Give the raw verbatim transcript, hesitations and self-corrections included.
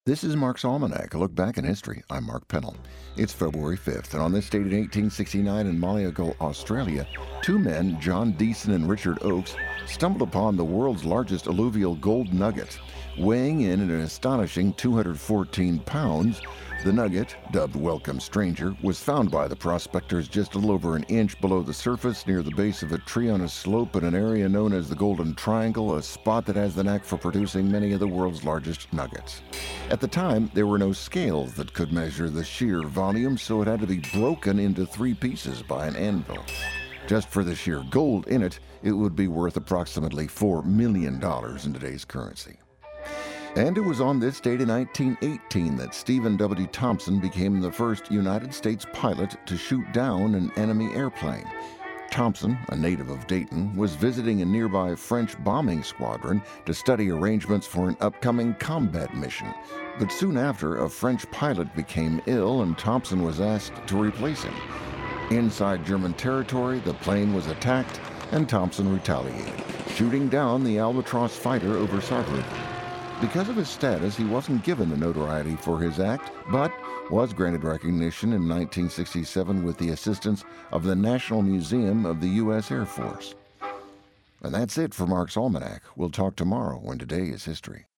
This is Mark's Almanac, a look back in history. I'm Mark Pennell. It's February fifth, and on this date in eighteen sixty-nine in Malyago, Australia, two men, John Deason and Richard Oakes, stumbled upon the world's largest alluvial gold nugget. Weighing in at an astonishing two hundred fourteen pounds, the nugget, dubbed Welcome Stranger, was found by the prospectors just a little over an inch below the surface near the base of a tree on a slope in an area known as the Golden Triangle, a spot that has the knack for producing many of the world's largest nuggets. At the time, there were no scales that could measure the sheer volume, so it had to be broken into three pieces by an anvil. Just for the sheer gold in it, it would be worth approximately four million dollars in today's currency. And it was on this date in nineteen eighteen that Stephen W. Thompson became the first United States pilot to shoot down an enemy airplane. Thompson, a native of Dayton, was visiting a nearby French bombing squadron to study arrangements for an upcoming combat mission. But soon after, a French pilot became ill and Thompson was asked to replace him. Inside German territory, the plane was attacked and Thompson retaliated, shooting down the Albatross fighter over Saarbrücken. Because of his status, he wasn't given the notoriety for his act, but was granted recognition in nineteen sixty-seven with the assistance of the National Museum of the U S Air Force. And that's it for Mark's Almanac. We'll talk tomorrow when today is history.